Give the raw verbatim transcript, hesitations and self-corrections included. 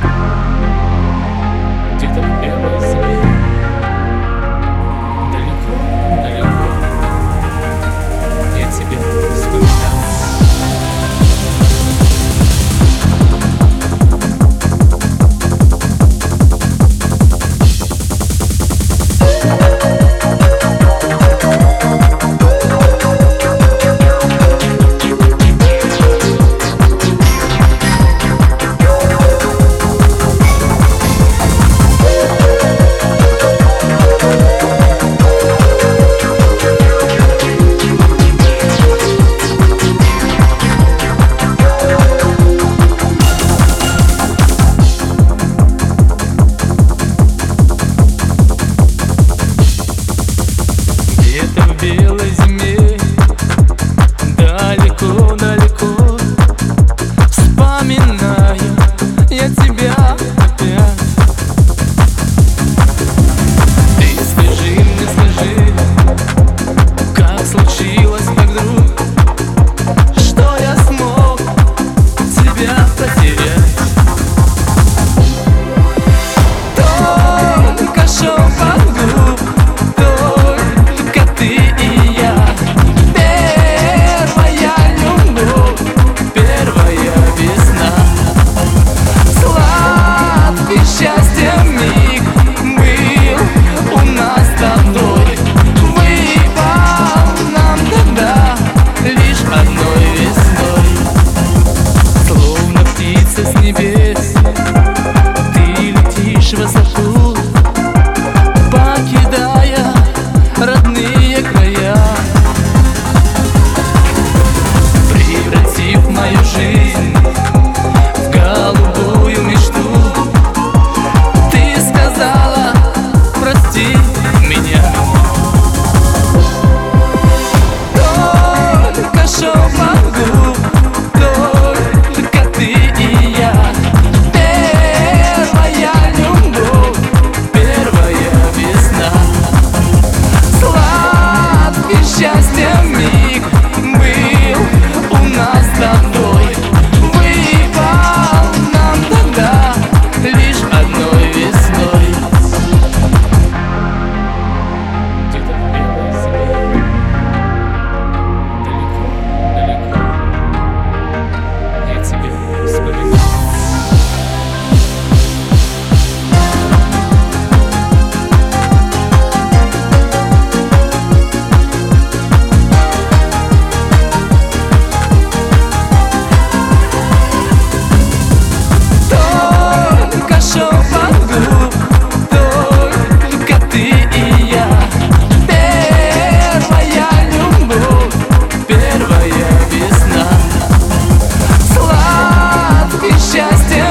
Где-то в белой земле, далеко, далеко, я тебя вспоминаю. Где-то в белой зиме, далеко-далеко, вспоминаю я тебя опять. Ты скажи мне, скажи, как случилось так вдруг, что я смог тебя потерять? Только шепот губ, ты и я, первая любовь, первая весна. Сладкий счастья миг был у нас с тобой, выпал нам тогда лишь одной весной. Словно птица с небес, ты летишь высоко, покидая родные края, превратив мою жизнь в голубую мечту. Ты сказала: прости меня. Только шепот губ, только ты и я, первая любовь, первая весна. Сладкий счастья миг был у нас с тобой, выпал нам тогда лишь одной весной. Где-то в белой земле, далеко, далеко, я тебя вспоминаю. Только шепот губ, только ты и я, первая любовь, первая весна. Сладкий счастья